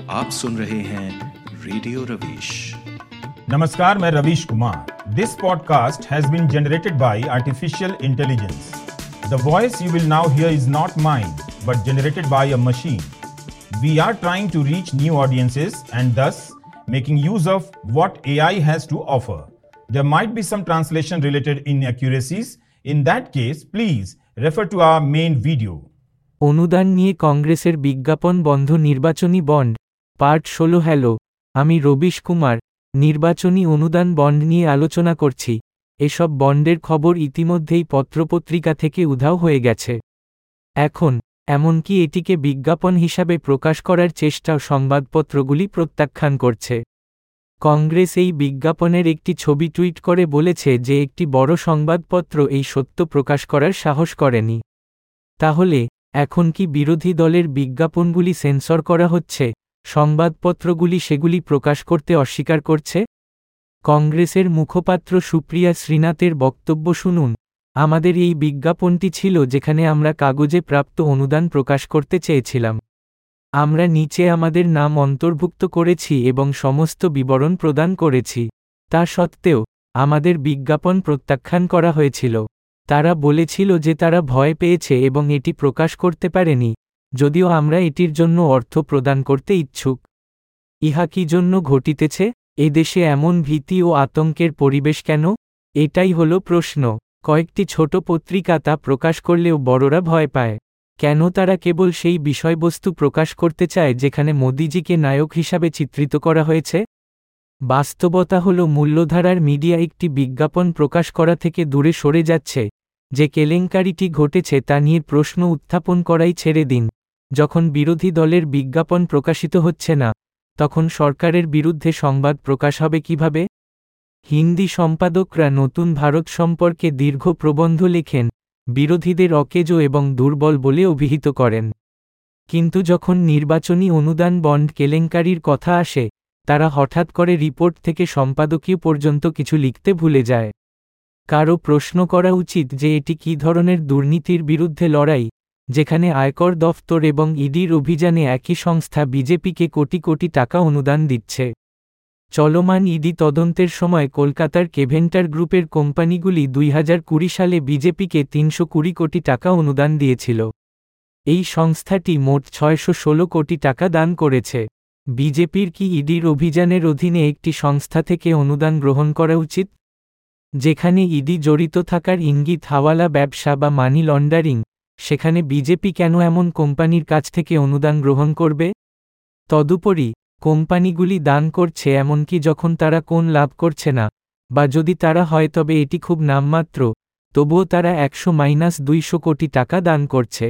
आप सुन रहे हैं रेडियो रवीश। नमस्कार, मैं Ravish Kumar. This podcast has been generated by artificial intelligence. The voice you will now hear is not mine but generated by a machine. We are trying to reach new audiences and thus making use of what AI has to offer. There might be some translation related inaccuracies. In that case, please refer to our main video. অনুদান নিয়ে কংগ্রেসের বিজ্ঞাপন বন্ধ নির্বাচনী bond part 16। Hello, আমি রবিশ কুমার। নির্বাচনী অনুদান bond নিয়ে আলোচনা করছি। এসব বন্ডের খবর ইতিমধ্যেই পত্রপত্রিকা থেকে উধাও হয়ে গেছে। এখন এমনকি এটিকে বিজ্ঞাপন হিসাবে প্রকাশ করার চেষ্টাও সংবাদপত্রগুলি প্রত্যাখ্যান করছে। কংগ্রেস এই বিজ্ঞাপনের একটি ছবি টুইট করে বলেছে যে একটি বড় সংবাদপত্র এই সত্য প্রকাশ করার সাহস করেনি। তাহলে এখন কি বিরোধী দলের বিজ্ঞাপনগুলি সেন্সর করা হচ্ছে? সংবাদপত্রগুলি সেগুলি প্রকাশ করতে অস্বীকার করছে? কংগ্রেসের মুখপাত্র সুপ্রিয়া শ্রীনাথের বক্তব্য শুনুন। আমাদের এই বিজ্ঞাপনটি ছিল যেখানে আমরা কাগজে প্রাপ্ত অনুদান প্রকাশ করতে চেয়েছিলাম। আমরা নিচে আমাদের নাম অন্তর্ভুক্ত করেছি এবং সমস্ত বিবরণ প্রদান করেছি। তা সত্ত্বেও আমাদের বিজ্ঞাপন প্রত্যাখ্যান করা হয়েছিল। তারা বলেছিল যে তারা ভয় পেয়েছে এবং এটি প্রকাশ করতে পারেনি, যদিও আমরা এটির জন্য অর্থ প্রদান করতে ইচ্ছুক। ইহা কি জন্য ঘটিতেছে? এদেশে এমন ভীতি ও আতঙ্কের পরিবেশ কেন? এটাই হলো প্রশ্ন। কয়েকটি ছোট পত্রিকা তা প্রকাশ করলেও বড়রা ভয় পায়। কেন তারা কেবল সেই বিষয়বস্তু প্রকাশ করতে চায় যেখানে মোদিজিকে নায়ক হিসাবে চিত্রিত করা হয়েছে? বাস্তবতা হল মূল্যধারার মিডিয়া একটি বিজ্ঞাপন প্রকাশ করা থেকে দূরে সরে যাচ্ছে। যে কেলেঙ্কারিটি ঘটেছে তা নিয়ে প্রশ্ন উত্থাপন করাই ছেড়ে দিন। যখন বিরোধী দলের বিজ্ঞাপন প্রকাশিত হচ্ছে না, তখন সরকারের বিরুদ্ধে সংবাদ প্রকাশ হবে কিভাবে? হিন্দি সম্পাদকরা নতুন ভারত সম্পর্কে দীর্ঘ প্রবন্ধ লেখেন, বিরোধীদের অকেজো এবং দুর্বল বলে অভিহিত করেন। কিন্তু যখন নির্বাচনী অনুদান বন্ড কেলেঙ্কারির কথা আসে, তারা হঠাৎ করে রিপোর্ট থেকে সম্পাদকীয় পর্যন্ত কিছু লিখতে ভুলে যায়। কারও প্রশ্ন করা উচিত যে এটি কী ধরনের দুর্নীতির বিরুদ্ধে লড়াই, যেখানে আয়কর দফতর এবং ইডির অভিযানে একই সংস্থা বিজেপিকে কোটি কোটি টাকা অনুদান দিচ্ছে। চলমান ইডি তদন্তের সময় কলকাতার কেভেন্টার গ্রুপের কোম্পানিগুলি 2020 সালে বিজেপিকে 320 কোটি টাকা অনুদান দিয়েছিল। এই সংস্থাটি মোট 616 কোটি টাকা দান করেছে। বিজেপির কি ইডির অভিযানের অধীনে একটি সংস্থা থেকে অনুদান গ্রহণ করা উচিত? যেখানে ইডি জড়িত থাকার ইঙ্গিত হাওয়ালা ব্যবসা বা মানি লন্ডারিং, সেখানে বিজেপি কেন এমন কোম্পানির কাছ থেকে অনুদান গ্রহণ করবে? তদুপরি কোম্পানিগুলি দান করছে এমনকি যখন তারা কোন লাভ করছে না, বা যদি তারা হয় তবে এটি খুব নামমাত্র, তবুও তারা 100-200 কোটি টাকা দান করছে।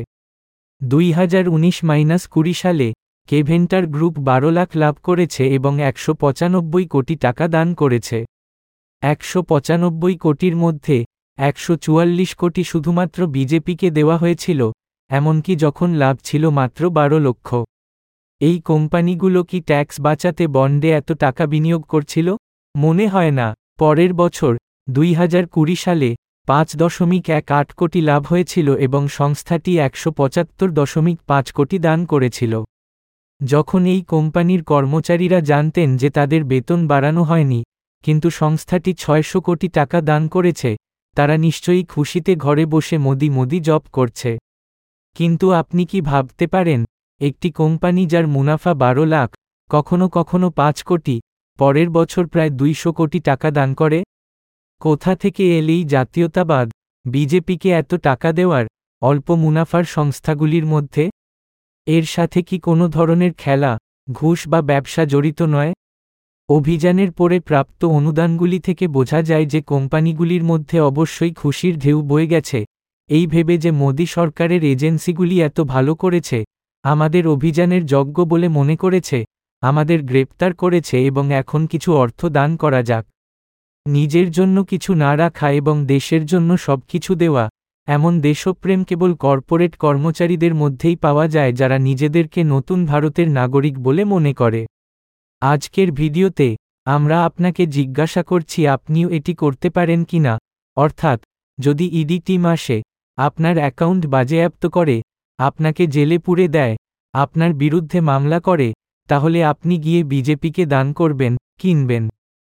2019-20 সালে কেভেন্টার গ্রুপ 12 লাখ লাভ করেছে এবং 195 কোটি টাকা দান করেছে। 195 কোটির মধ্যে 144 কোটি শুধুমাত্র বিজেপিকে দেওয়া হয়েছিল, এমনকি যখন লাভ ছিল মাত্র 12 লক্ষ। এই কোম্পানিগুলো কি ট্যাক্স বাঁচাতে বন্ডে এত টাকা বিনিয়োগ করছিল? মনে হয় না। পরের বছর 2020 সালে 5.18 কোটি লাভ হয়েছিল এবং সংস্থাটি 175.5 কোটি দান করেছিল। যখন এই কোম্পানির কর্মচারীরা জানতেন যে তাদের বেতন বাড়ানো হয়নি, কিন্তু সংস্থাটি 600 কোটি টাকা দান করেছে, তারা নিশ্চয়ই খুশিতে ঘরে বসে মোদি মোদি জব করছে। কিন্তু আপনি কি ভাবতে পারেন, একটি কোম্পানি যার মুনাফা 12 লাখ, কখনো কখনো 5 কোটি, পরের বছর প্রায় 200 কোটি টাকা দান করে? কোথা থেকে এলেই জাতীয়তাবাদ, বিজেপিকে এত টাকা দেওয়ার, অল্প মুনাফার সংস্থাগুলির মধ্যে? এর সাথে কি কোনো ধরনের খেলা, ঘুষ বা ব্যবসা জড়িত নয়? অভিযানের পরে প্রাপ্ত অনুদানগুলি থেকে বোঝা যায় যে কোম্পানিগুলির মধ্যে অবশ্যই খুশির ঢেউ বয়ে গেছে, এই ভেবে যে মোদি সরকারের এজেন্সিগুলি এত ভালো করেছে, আমাদের অভিযানের যোগ্য বলে মনে করেছে, আমাদের গ্রেপ্তার করেছে এবং এখন কিছু অর্থ দান করা যাক। নিজের জন্য কিছু না রাখা এবং দেশের জন্য সবকিছু দেওয়া, এমন দেশপ্রেম কেবল কর্পোরেট কর্মচারীদের মধ্যেই পাওয়া যায় যারা নিজেদেরকে নতুন ভারতের নাগরিক বলে মনে করে। আজকের ভিডিওতে আমরা আপনাকে জিজ্ঞাসা করছি আপনিও এটি করতে পারেন কিনা, অর্থাৎ যদি ইডি টিম আসে, আপনার অ্যাকাউন্ট বাজেয়াপ্ত করে, আপনাকে জেলে পুরে দেয়, আপনার বিরুদ্ধে মামলা করে তাহলে আপনি গিয়ে বিজেপিকে দান করবেন, কিনবেন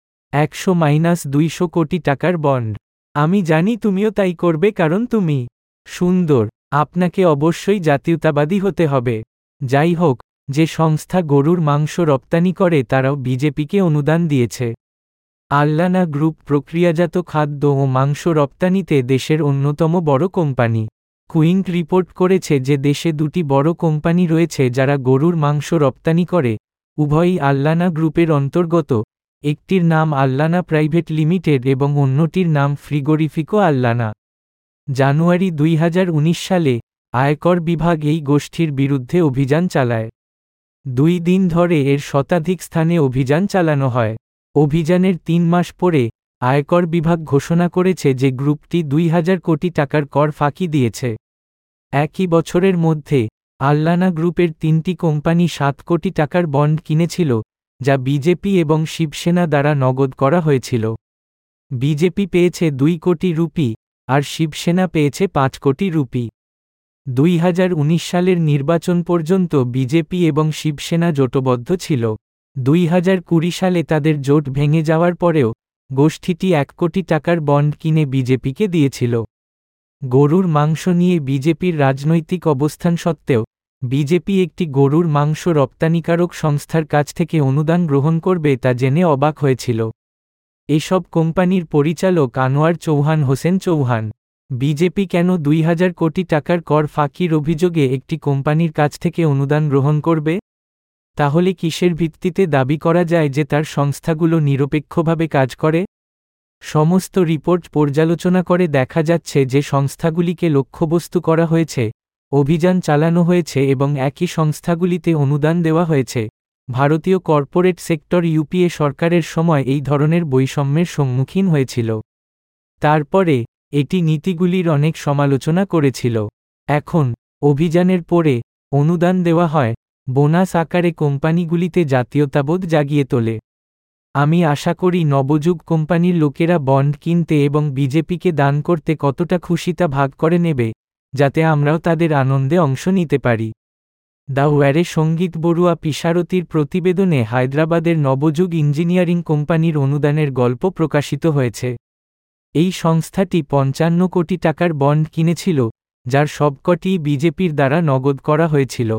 100-200 কোটি টাকার বন্ড। আমি জানি তুমিও তাই করবে, কারণ তুমি সুন্দর। আপনাকে অবশ্যই জাতীয়তাবাদী হতে হবে। যাই হোক, যে সংস্থা গরুর মাংস রপ্তানি করে তারাও বিজেপিকে অনুদান দিয়েছে। আল্লানা গ্রুপ প্রক্রিয়াজাত খাদ্য ও মাংস রপ্তানিতে দেশের অন্যতম বড় কোম্পানি। কুইন্ট রিপোর্ট করেছে যে দেশে দুটি বড় কোম্পানি রয়েছে যারা গরুর মাংস রপ্তানি করে, উভয়ই আল্লানা গ্রুপের অন্তর্গত। একটির নাম আল্লানা প্রাইভেট লিমিটেড এবং অন্যটির নাম ফ্রিগোরিফিকো আল্লানা। জানুয়ারি 2019 সালে আয়কর বিভাগ এই গোষ্ঠীর বিরুদ্ধে অভিযান চালায়। 2 দিন ধরে এর শতাধিক স্থানে অভিযান চালানো হয়। অভিযানের 3 মাস পরে আয়কর বিভাগ ঘোষণা করেছে যে গ্রুপটি 2000 কোটি টাকার কর ফাঁকি দিয়েছে। একই বছরের মধ্যে আল্লানা গ্রুপের 3টি কোম্পানি 7 কোটি টাকার বন্ড কিনেছিল, যা বিজেপি এবং শিবসেনা দ্বারা নগদ করা হয়েছিল। বিজেপি পেয়েছে 2 কোটি রুপি আর শিবসেনা পেয়েছে 5 কোটি রুপি। 2019 সালের নির্বাচন পর্যন্ত বিজেপি এবং শিবসেনা জোটবদ্ধ ছিল। 2020 সালে তাদের জোট ভেঙে যাওয়ার পরেও গোষ্ঠীটি 1 কোটি টাকার বন্ড কিনে বিজেপিকে দিয়েছিল। গরুর মাংস নিয়ে বিজেপির রাজনৈতিক অবস্থান সত্ত্বেও বিজেপি একটি গরুর মাংস রপ্তানিকারক সংস্থার কাছ থেকে অনুদান গ্রহণ করবে তা জেনে অবাক হয়েছিল। এসব কোম্পানির পরিচালক আনোয়ার চৌহান হোসেন চৌহান। বিজেপি কেন 2000 কোটি টাকার কর ফাঁকির অভিযোগে একটি কোম্পানির কাছ থেকে অনুদান গ্রহণ করবে? তাহলে কিসের ভিত্তিতে দাবি করা যায় যে তার সংস্থাগুলো নিরপেক্ষভাবে কাজ করে? সমস্ত রিপোর্ট পর্যালোচনা করে দেখা যাচ্ছে যে সংস্থাগুলিকে লক্ষ্যবস্তু করা হয়েছে, অভিযান চালানো হয়েছে এবং একই সংস্থাগুলিতে অনুদান দেওয়া হয়েছে। ভারতীয় কর্পোরেট সেক্টর ইউপিএ সরকারের সময় এই ধরনের বৈষম্যের সম্মুখীন হয়েছিল। তারপরে এটি নীতিগুলির অনেক সমালোচনা করেছিল। এখন অভিযানের পরে অনুদান দেওয়া হয়, বোনাস আকারে কোম্পানিগুলিতে জাতীয়তাবোধ জাগিয়ে তোলে। আমি আশা করি নবযুগ কোম্পানির লোকেরা বন্ড কিনতে এবং বিজেপিকে দান করতে কতটা খুশি তা ভাগ করে নেবে, যাতে আমরাও তাদের আনন্দে অংশ নিতে পারি। দ্য ওয়্যারে সঙ্গীত বড়ুয়া পিসারতির প্রতিবেদনে হায়দ্রাবাদের নবযুগ ইঞ্জিনিয়ারিং কোম্পানির অনুদানের গল্প প্রকাশিত হয়েছে। এই সংস্থাটি 55 কোটি টাকার বন্ড কিনেছিল, যার সবকটিই বিজেপির দ্বারা নগদ করা হয়েছিল।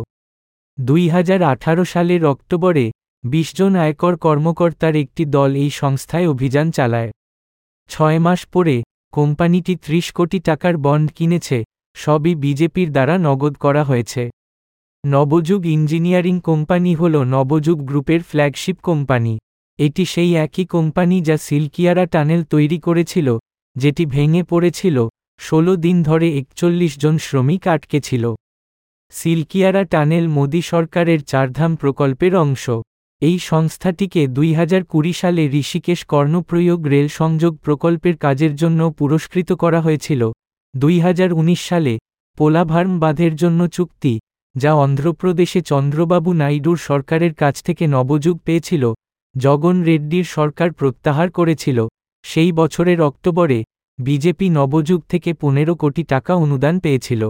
2018 সালের অক্টোবরে 20 জন আয়কর কর্মকর্তার একটি দল এই সংস্থায় অভিযান চালায়। 6 মাস পরে কোম্পানিটি 30 কোটি টাকার বন্ড কিনেছে, সবই বিজেপির দ্বারা নগদ করা হয়েছে। নবযুগ ইঞ্জিনিয়ারিং কোম্পানি হল নবযুগ গ্রুপের ফ্ল্যাগশিপ কোম্পানি। এটি সেই একই কোম্পানি যা সিলকিয়ারা টানেল তৈরি করেছিল, যেটি ভেঙে পড়েছিল। 16 দিন ধরে 41 জন শ্রমিক আটকে ছিল। সিলকিয়ারা টানেল মোদি সরকারের চারধাম প্রকল্পের অংশ। এই সংস্থাটিকে 2020 সালে ঋষিকেশ কর্ণপ্রয়োগ রেল সংযোগ প্রকল্পের কাজের জন্য পুরস্কৃত করা হয়েছিল। 2019 সালে পোলাভার্ম বাঁধের জন্য চুক্তি, যা অন্ধ্রপ্রদেশে চন্দ্রবাবু নাইডুর সরকারের কাছ থেকে নবযুগ পেয়েছিল, জগন রেড্ডির সরকার প্রত্যাহার করেছিল। সেই বছরের অক্টোবরে বিজেপি নবযুগ থেকে 15 কোটি টাকা অনুদান পেয়েছিল।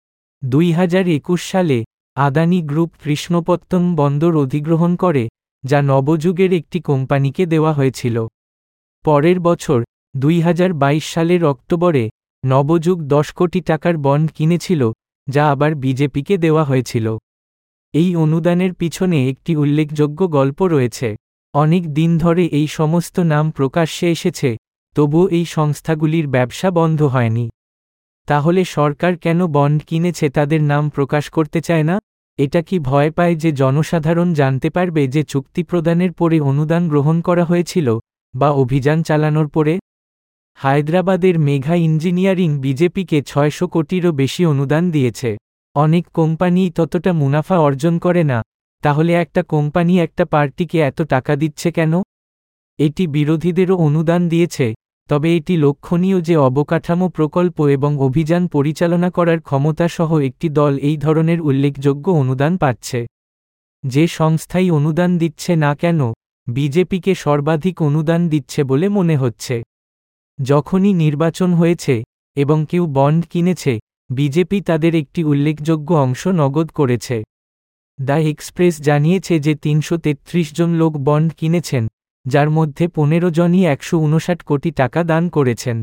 2021 সালে আদানি গ্রুপ কৃষ্ণপত্তনম বন্দর অধিগ্রহণ করে, যা নবযুগের একটি কোম্পানিকে দেওয়া হয়েছিল। পরের বছর 2022 সালের অক্টোবরে নবযুগ 10 কোটি টাকার বন্ড কিনেছিল, যা আবার বিজেপিকে দেওয়া হয়েছিল। এই অনুদানের পিছনে একটি উল্লেখযোগ্য গল্প রয়েছে। অনেক দিন ধরে এই সমস্ত নাম প্রকাশ্যে এসেছে, তবুও এই সংস্থাগুলির ব্যবসা বন্ধ হয়নি। তাহলে সরকার কেন বন্ড কিনেছে তাদের নাম প্রকাশ করতে চায় না? এটা কি ভয় পায় যে জনসাধারণ জানতে পারবে যে চুক্তি প্রদানের পরে অনুদান গ্রহণ করা হয়েছিল, বা অভিযান চালানোর পরে? হায়দ্রাবাদের মেঘা ইঞ্জিনিয়ারিং বিজেপিকে 600 কোটিরও বেশি অনুদান দিয়েছে। অনেক কোম্পানি ততটা মুনাফা অর্জন করে না, তাহলে একটা কোম্পানি একটা পার্টিকে এত টাকা দিচ্ছে কেন? এটি বিরোধীদেরও অনুদান দিয়েছে, তবে এটি লক্ষণীয় যে অবকাঠামো প্রকল্প এবং অভিযান পরিচালনা করার ক্ষমতা সহ একটি দল এই ধরনের উল্লেখযোগ্য অনুদান পাচ্ছে। যে সংস্থাই অনুদান দিচ্ছে না কেন, বিজেপিকে সর্বাধিক অনুদান দিচ্ছে বলে মনে হচ্ছে। যখনই নির্বাচন হয়েছে এবং কেউ বন্ড কিনেছে, বিজেপি তাদের একটি উল্লেখযোগ্য অংশ নগদ করেছে। দ্য এক্সপ্রেস জানিয়েছে যে ৩৩৩ জন লোক বন্ড কিনেছেন, যার মধ্যে ১৫ জনই ১৫৯ কোটি টাকা দান করেছেন।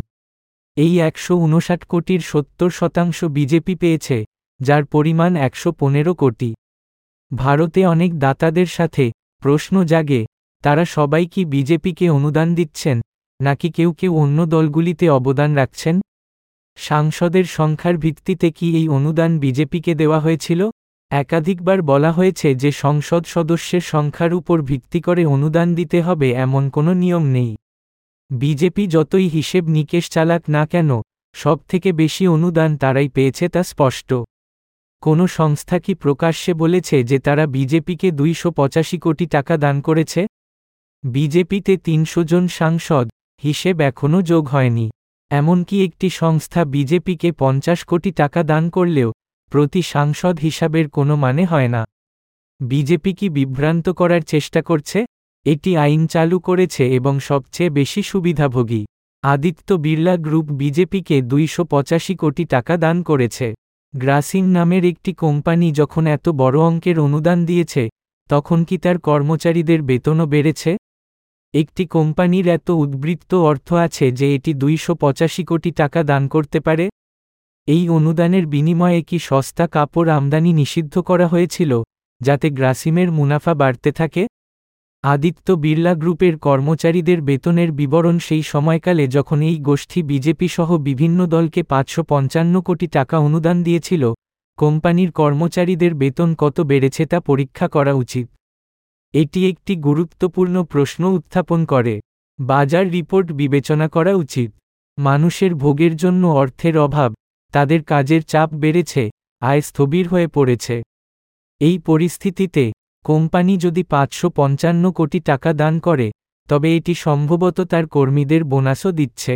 এই ১৫৯ কোটির ৭০% বিজেপি পেয়েছে, যার পরিমাণ ১১৫ কোটি। ভারতে অনেক দাতাদের সাথে প্রশ্ন জাগে, তারা সবাই কি বিজেপিকে অনুদান দিচ্ছেন, নাকি কেউ কেউ অন্য দলগুলিতে অবদান রাখছেন? সাংসদের সংখ্যার ভিত্তিতে কি এই অনুদান বিজেপিকে দেওয়া হয়েছিল? একাধিকবার বলা হয়েছে যে সংসদ সদস্যের সংখ্যার উপর ভিত্তি করে অনুদান দিতে হবে এমন কোনো নিয়ম নেই। বিজেপি যতই হিসেব নিকেশ চালাক না কেন, সবথেকে বেশি অনুদান তারাই পেয়েছে তা স্পষ্ট। কোনো সংস্থা কি প্রকাশ্যে বলেছে যে তারা বিজেপিকে ২৮৫ কোটি টাকা দান করেছে? বিজেপিতে ৩০০ জন সাংসদ, হিসেব এখনও যোগ হয়নি। এমনকি একটি সংস্থা বিজেপিকে ৫০ কোটি টাকা দান করলেও প্রতি সাংসদ হিসাবের কোনো মানে হয় না। বিজেপি কি বিভ্রান্ত করার চেষ্টা করছে? এটি আইন চালু করেছে এবং সবচেয়ে বেশি সুবিধাভোগী। আদিত্য বিড়লা গ্রুপ বিজেপিকে ২৮৫ কোটি টাকা দান করেছে। গ্রাসিম নামের একটি কোম্পানি যখন এত বড় অঙ্কের অনুদান দিয়েছে, তখন কি তার কর্মচারীদের বেতনও বেড়েছে? একটি কোম্পানির এত উদ্বৃত্ত অর্থ আছে যে এটি ২৮৫ কোটি টাকা দান করতে পারে? এই অনুদানের বিনিময়ে কি সস্তা কাপড় আমদানি নিষিদ্ধ করা হয়েছিল, যাতে গ্রাসিমের মুনাফা বাড়তে থাকে? আদিত্য বিড়লা গ্রুপের কর্মচারীদের বেতনের বিবরণ সেই সময়কালে যখন এই গোষ্ঠী বিজেপি সহ বিভিন্ন দলকে ৫৫৫ কোটি টাকা অনুদান দিয়েছিল, কোম্পানির কর্মচারীদের বেতন কত বেড়েছে তা পরীক্ষা করা উচিত। এটি একটি গুরুত্বপূর্ণ প্রশ্ন উত্থাপন করে। বাজার রিপোর্ট বিবেচনা করা উচিত। মানুষের ভোগের জন্য অর্থের অভাব, তাদের কাজের চাপ বেড়েছে, আয় স্থবির হয়ে পড়েছে। এই পরিস্থিতিতে কোম্পানি যদি ৫৫৫ কোটি টাকা দান করে, তবে এটি সম্ভবত তার কর্মীদের বোনাসও দিচ্ছে।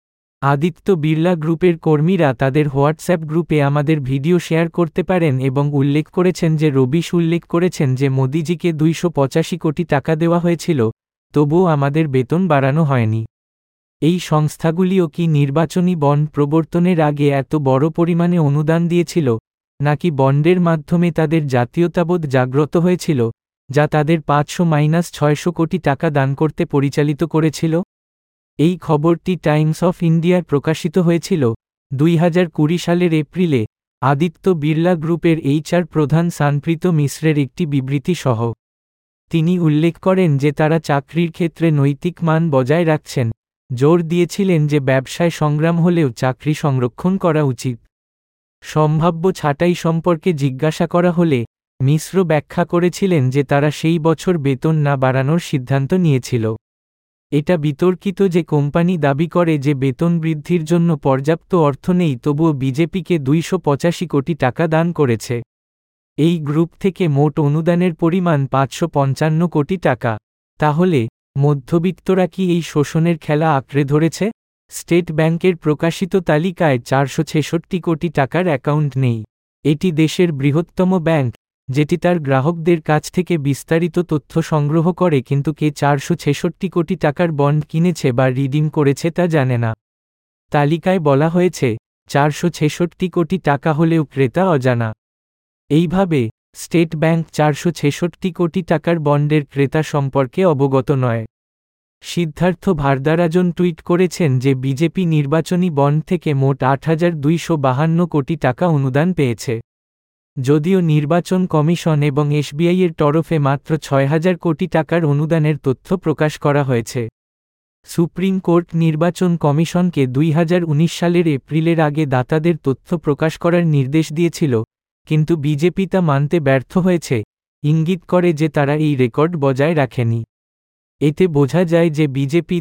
আদিত্য বিড়লা গ্রুপের কর্মীরা তাদের হোয়াটসঅ্যাপ গ্রুপে আমাদের ভিডিও শেয়ার করতে পারেন এবং উল্লেখ করেছেন যে রবিশ উল্লেখ করেছেন যে মোদিজিকে ২৮৫ কোটি টাকা দেওয়া হয়েছিল, তবুও আমাদের বেতন বাড়ানো হয়নি। এই সংস্থাগুলিও কি নির্বাচনী বন্ড প্রবর্তনের আগে এত বড় পরিমাণে অনুদান দিয়েছিল, নাকি বন্ডের মাধ্যমে তাদের জাতীয়তাবোধ জাগ্রত হয়েছিল, যা তাদের ৫০০-৬০০ কোটি টাকা দান করতে পরিচালিত করেছিল? এই খবরটি টাইমস অফ ইন্ডিয়ার প্রকাশিত হয়েছিল ২০২০ সালের এপ্রিলে, আদিত্য বিড়লা গ্রুপের এইচআর প্রধান সানপ্রীত মিশ্রের একটি বিবৃতি সহ। তিনি উল্লেখ করেন যে তারা চাকরির ক্ষেত্রে নৈতিক মান বজায় রাখছেন, জোর দিয়েছিলেন যে ব্যবসায় সংগ্রাম হলেও চাকরি সংরক্ষণ করা উচিত। সম্ভাব্য ছাঁটাই সম্পর্কে জিজ্ঞাসা করা হলে মিশ্র ব্যাখ্যা করেছিলেন যে তারা সেই বছর বেতন না বাড়ানোর সিদ্ধান্ত নিয়েছিল। এটা বিতর্কিত যে কোম্পানি দাবি করে যে বেতন বৃদ্ধির জন্য পর্যাপ্ত অর্থ নেই তবুও বিজেপিকে ২৮৫ কোটি টাকা দান করেছে। এই গ্রুপ থেকে মোট অনুদানের পরিমাণ ৫৫৫ কোটি টাকা। তাহলে মধ্যবিত্তরা কি এই শোষণের খেলা আঁকড়ে ধরেছে? স্টেট ব্যাংকের প্রকাশিত তালিকায় ৪৬৬ কোটি টাকার অ্যাকাউন্ট নেই। এটি দেশের বৃহত্তম ব্যাংক, যেটি তার গ্রাহকদের কাছ থেকে বিস্তারিত তথ্য সংগ্রহ করে কিন্তু কে ৪৬৬ কোটি টাকার বন্ড কিনেছে বা রিডিম করেছে তা জানে না। তালিকায় বলা হয়েছে ৪৬৬ কোটি টাকা হলেও ক্রেতা অজানা। এইভাবে স্টেট ব্যাংক ৪৬৬ কোটি টাকার বন্ডের ক্রেতা সম্পর্কে অবগত নয়। সিদ্ধার্থ ভারদারাজন টুইট করেছেন যে বিজেপি নির্বাচনী বন্ড থেকে মোট ৮,২৫২ কোটি টাকা অনুদান পেয়েছে। যদিও নির্বাচন কমিশন এবং এসবিআইয়ের তরফে মাত্র ৬,০০০ কোটি টাকার অনুদানের তথ্য প্রকাশ করা হয়েছে। সুপ্রিম কোর্ট নির্বাচন কমিশনকে ২০১৯ সালের এপ্রিলের আগে দাতাদের তথ্য প্রকাশ করার নির্দেশ দিয়েছিল, কিন্তু বিজেপি তা মানতে ব্যর্থ হয়েছে, ইঙ্গিত করে যে তারা এই রেকর্ড বজায় রাখেনি। এতে বোঝা যায় যে বিজেপি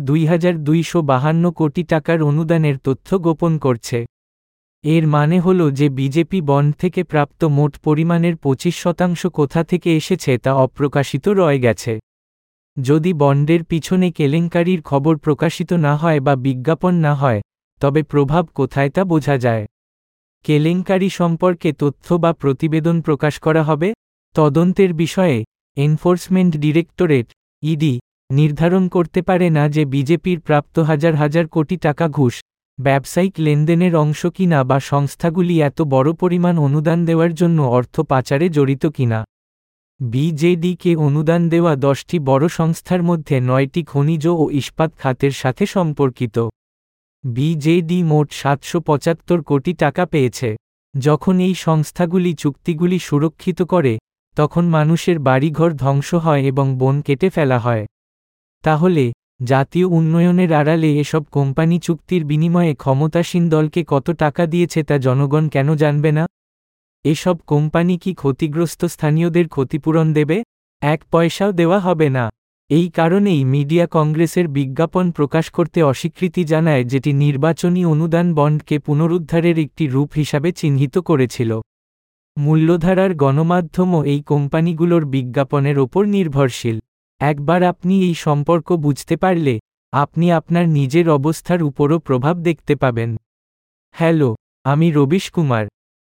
২,২৫২ কোটি টাকার অনুদানের তথ্য গোপন করছে। এর মানে হল যে বিজেপি বন্ড থেকে প্রাপ্ত মোট পরিমাণের ২৫% কোথা থেকে এসেছে তা অপ্রকাশিত রয়ে গেছে। যদি বন্ডের পিছনে কেলেঙ্কারির খবর প্রকাশিত না হয় বা বিজ্ঞাপন না হয়, তবে প্রভাব কোথায় তা বোঝা যায়। কেলেঙ্কারি সম্পর্কে তথ্য বা প্রতিবেদন প্রকাশ করা হবে। তদন্তের বিষয়ে এনফোর্সমেন্ট ডিরেক্টরেট ইডি নির্ধারণ করতে পারে না যে বিজেপির প্রাপ্ত হাজার হাজার কোটি টাকা ঘুষ, ব্যবসায়িক লেনদেনের অংশ কিনা বা সংস্থাগুলি এত বড় পরিমাণ অনুদান দেওয়ার জন্য অর্থ পাচারে জড়িত কিনা। বিজেডিকে অনুদান দেওয়া 10টি বড় সংস্থার মধ্যে 9টি খনিজ ও ইস্পাত খাতের সাথে সম্পর্কিত। বিজেডি মোট 775 কোটি টাকা পেয়েছে। যখন এই সংস্থাগুলি চুক্তিগুলি সুরক্ষিত করে, তখন মানুষের বাড়িঘর ধ্বংস হয় এবং বন কেটে ফেলা হয়। তাহলে জাতীয় উন্নয়নের আড়ালে এসব কোম্পানি চুক্তির বিনিময়ে ক্ষমতাসীন দলকে কত টাকা দিয়েছে তা জনগণ কেন জানবে না? এসব কোম্পানি কি ক্ষতিগ্রস্ত স্থানীয়দের ক্ষতিপূরণ দেবে? 1 পয়সাও দেওয়া হবে না। এই কারণেই মিডিয়া কংগ্রেসের বিজ্ঞাপন প্রকাশ করতে অস্বীকৃতি জানায়, যেটি নির্বাচনী অনুদান বন্ডকে পুনরুদ্ধারের একটি রূপ হিসাবে চিহ্নিত করেছিল। মূল্যধারার গণমাধ্যমও এই কোম্পানিগুলোর বিজ্ঞাপনের ওপর নির্ভরশীল। একবার আপনি এই সম্পর্ক বুঝতে পারলে, আপনি আপনার নিজের অবস্থার উপরও প্রভাব দেখতে পাবেন। হ্যালো, আমি রবিশ কুমার।